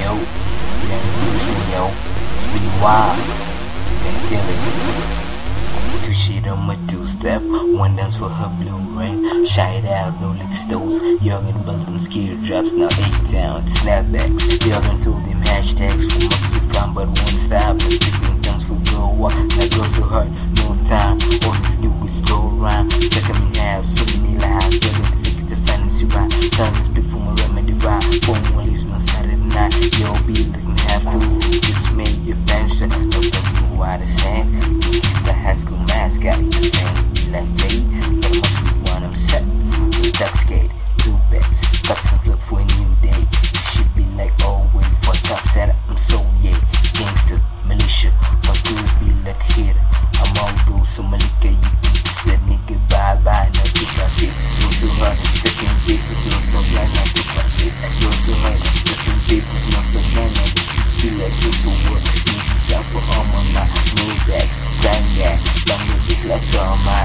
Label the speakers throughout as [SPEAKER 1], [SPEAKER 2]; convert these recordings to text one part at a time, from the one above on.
[SPEAKER 1] Yo, young Fusion, yo. It's been a while. Been killing. Two shit on my two-step. One dance for her blue ring. Shout out, no lick stoves. Young and build them skill drops. Now 8-town snapbacks. Young and throw them hashtags. For mostly from but one stop. No speaking tongues for go. Now go so hard, no time. All this do is go around. Second me half, so many lives. Getting thick to fantasy ride. Time to speak for my remedy ride. Phone one leaves no Saturday night. Yo, be looking half to see just made your pension. No thanks to what I said. The high school mascot, you think be like Jay, but I must be one I'm set. With duck skate, 2 bets, got some look for a new day. This shit be like always for top setup. I'm so yeah, gangster, militia, my dudes be like here. I'm all those, so Malika, you think this that nigga bye bye. Now 2 by 6, you're so hard, second paper, you're so blind. Now 2 by 6, you're so hard, second paper, you're so blind. Now you feel like you're so what? You yourself for armor, not no bags. Bang that, long as it's like all my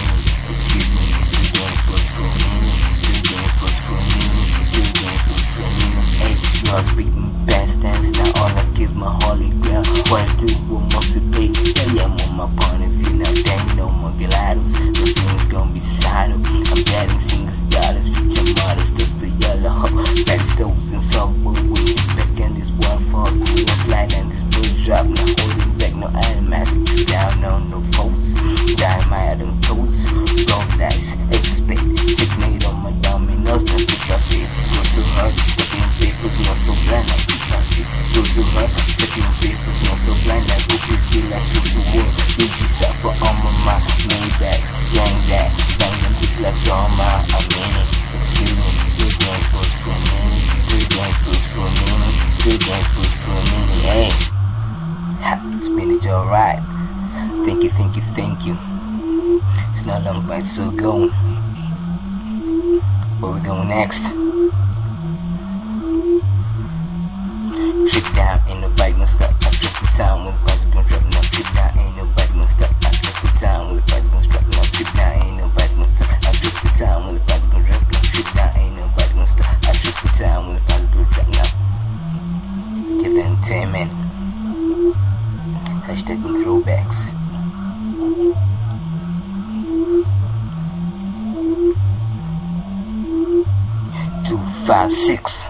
[SPEAKER 1] excuse me, you don't push for me, you don't push for me, you don't push for me. Hey, you're speaking past tense, now all I give my holy ground. What I do will mostly pay. Yeah, I'm on my point of view now. Dang, no more gelatos. The thing's gonna be silent. I'm getting singles dollars, feature models, just the yellow hoe. Back stoves and subway with it back and this waterfalls. No slide and this bush drop, no holding back, no animals. Down on no foes, die my other toes. Roll dice, expect, checkmate on my dominoes. Now 2 by 6, go so hard, stacking papers, not so blind. Now 2 by 6, go so hard, stacking papers, not so blind. Now bitches be like so to work. You just out for all my Maybach, gang that, bang them bitch like all my excuse me, you don't push for me, you don't push for me, you don't push for me. Hey, it's been a joy ride. Thank you, thank you, thank you. It's not long, but it's still going. Where we going next? Trip down, ain't no bike, no stop. I trip the town with the price gon' drop. Now trip down, ain't no bike, no stop. I trip the town with the price gon' drop. Now trip down, ain't no bike, no stop. I trip the town with the price gon' drop. Now trip down, ain't no bike, no stop. I trip the town with the price gon' drop. Now give the entertainment. Hashtag throwbacks. 2, 5, 6.